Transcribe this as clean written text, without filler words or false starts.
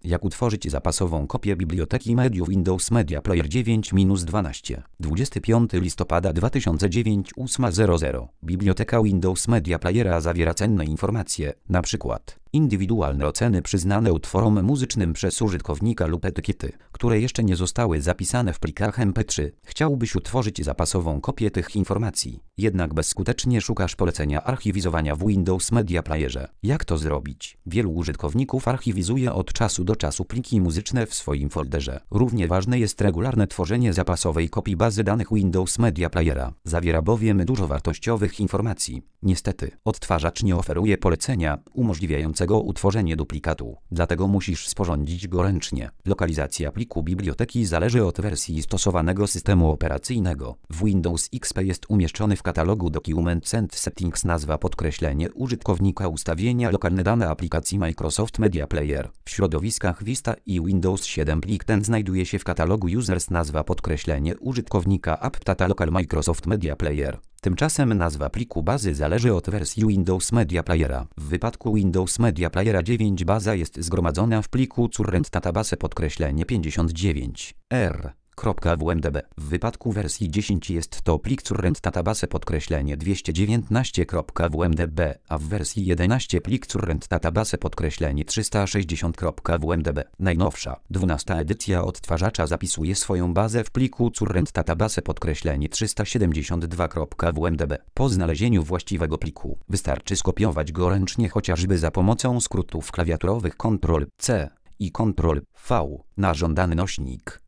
Jak utworzyć zapasową kopię biblioteki mediów Windows Media Player 9-12. 25 listopada 2009 8:00. Biblioteka Windows Media Playera zawiera cenne informacje, np. indywidualne oceny przyznane utworom muzycznym przez użytkownika lub etykiety, które jeszcze nie zostały zapisane w plikach MP3. Chciałbyś utworzyć zapasową kopię tych informacji, jednak bezskutecznie szukasz polecenia archiwizowania w Windows Media Playerze. Jak to zrobić? Wielu użytkowników archiwizuje od czasu do czasu pliki muzyczne w swoim folderze. Równie ważne jest regularne tworzenie zapasowej kopii bazy danych Windows Media Playera. Zawiera bowiem dużo wartościowych informacji. Niestety, odtwarzacz nie oferuje polecenia umożliwiającego utworzenie duplikatu, dlatego musisz sporządzić go ręcznie. Lokalizacja pliku biblioteki zależy od wersji stosowanego systemu operacyjnego. W Windows XP jest umieszczony w katalogu Documents and Settings nazwa użytkownika ustawienia lokalne dane aplikacji Microsoft Media Player. W środowiskach Vista i Windows 7 plik ten znajduje się w katalogu Users nazwa użytkownika App Data Local Microsoft Media Player. Tymczasem nazwa pliku bazy zależy od wersji Windows Media Playera. W wypadku Windows Media Playera 9 baza jest zgromadzona w pliku current database -59r. .wmdb. W wypadku wersji 10 jest to plik current database -219.wmdb, a w wersji 11 plik current database -360.wmdb. Najnowsza, 12 edycja odtwarzacza zapisuje swoją bazę w pliku current database -372.wmdb. Po znalezieniu właściwego pliku, wystarczy skopiować go ręcznie chociażby za pomocą skrótów klawiaturowych Ctrl+C i Ctrl+V na żądany nośnik.